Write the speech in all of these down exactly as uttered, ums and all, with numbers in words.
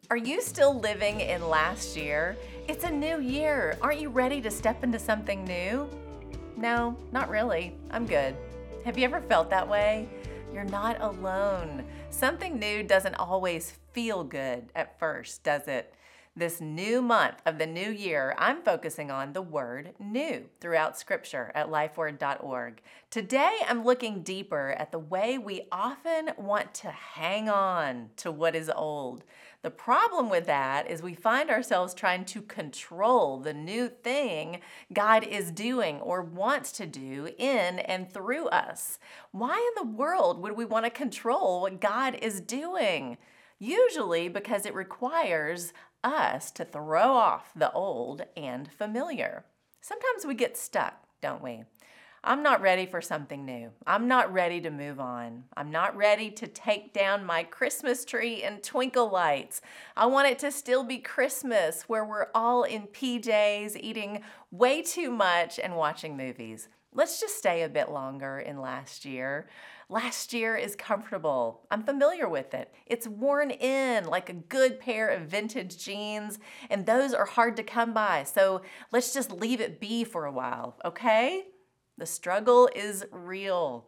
Are you still living in last year? It's a new year. Aren't you ready to step into something new? No, not really. I'm good. Have you ever felt that way? You're not alone. Something new doesn't always feel good at first, does it? This new month of the new year, I'm focusing on the word new throughout scripture at lifeword dot org. Today, I'm looking deeper at the way we often want to hang on to what is old. The problem with that is we find ourselves trying to control the new thing God is doing or wants to do in and through us. Why in the world would we want to control what God is doing? Usually because it requires us to throw off the old and familiar. Sometimes we get stuck, don't we? I'm not ready for something new. I'm not ready to move on. I'm not ready to take down my Christmas tree and twinkle lights. I want it to still be Christmas, where we're all in P Js, eating way too much and watching movies. Let's just stay a bit longer in last year. Last year is comfortable. I'm familiar with it. It's worn in like a good pair of vintage jeans, and those are hard to come by. So let's just leave it be for a while, okay? The struggle is real.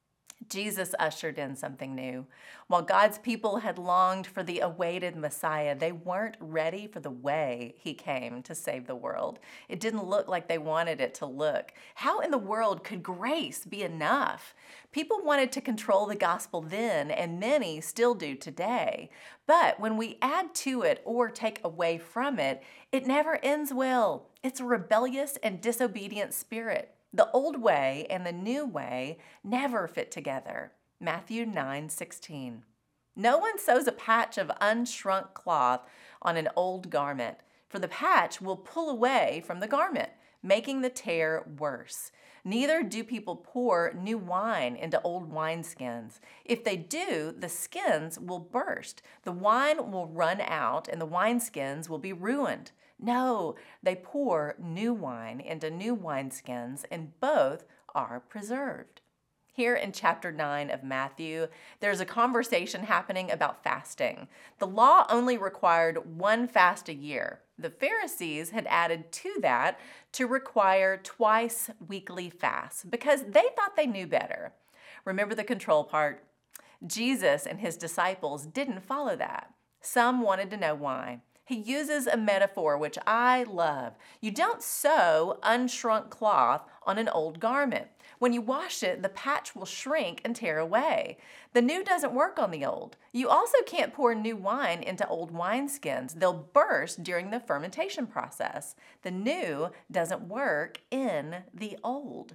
Jesus ushered in something new. While God's people had longed for the awaited Messiah, they weren't ready for the way he came to save the world. It didn't look like they wanted it to look. How in the world could grace be enough? People wanted to control the gospel then, and many still do today. But when we add to it or take away from it, it never ends well. It's a rebellious and disobedient spirit. The old way and the new way never fit together. Matthew nine sixteen. No one sews a patch of unshrunk cloth on an old garment, for the patch will pull away from the garment, making the tear worse. Neither do people pour new wine into old wineskins. If they do, the skins will burst. The wine will run out and the wineskins will be ruined. No, they pour new wine into new wineskins, and both are preserved. Here in chapter nine of Matthew, there's a conversation happening about fasting. The law only required one fast a year. The Pharisees had added to that to require twice weekly fasts because they thought they knew better. Remember the control part? Jesus and his disciples didn't follow that. Some wanted to know why. He uses a metaphor which I love. You don't sew unshrunk cloth on an old garment. When you wash it, the patch will shrink and tear away. The new doesn't work on the old. You also can't pour new wine into old wineskins. They'll burst during the fermentation process. The new doesn't work in the old.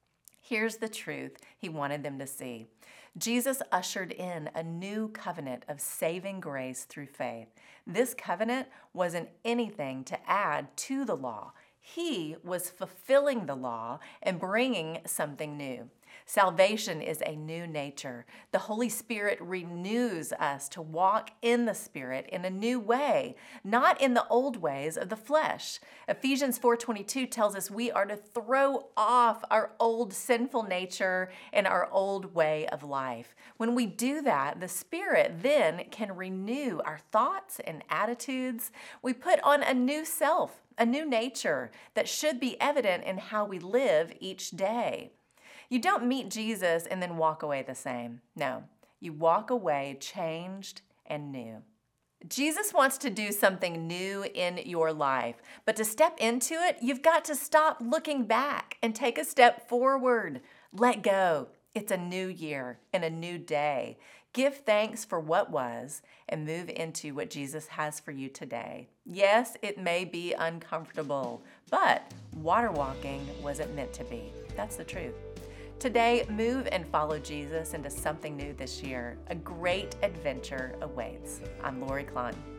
Here's the truth he wanted them to see. Jesus ushered in a new covenant of saving grace through faith. This covenant wasn't anything to add to the law. He was fulfilling the law and bringing something new. Salvation is a new nature. The Holy Spirit renews us to walk in the Spirit in a new way, not in the old ways of the flesh. Ephesians four twenty-two tells us we are to throw off our old sinful nature and our old way of life. When we do that, the Spirit then can renew our thoughts and attitudes. We put on a new self, a new nature that should be evident in how we live each day. You don't meet Jesus and then walk away the same. No, you walk away changed and new. Jesus wants to do something new in your life, but to step into it, you've got to stop looking back and take a step forward. Let go. It's a new year and a new day. Give thanks for what was and move into what Jesus has for you today. Yes, it may be uncomfortable, but water walking wasn't meant to be. That's the truth. Today, move and follow Jesus into something new this year. A great adventure awaits. I'm Lori Klon.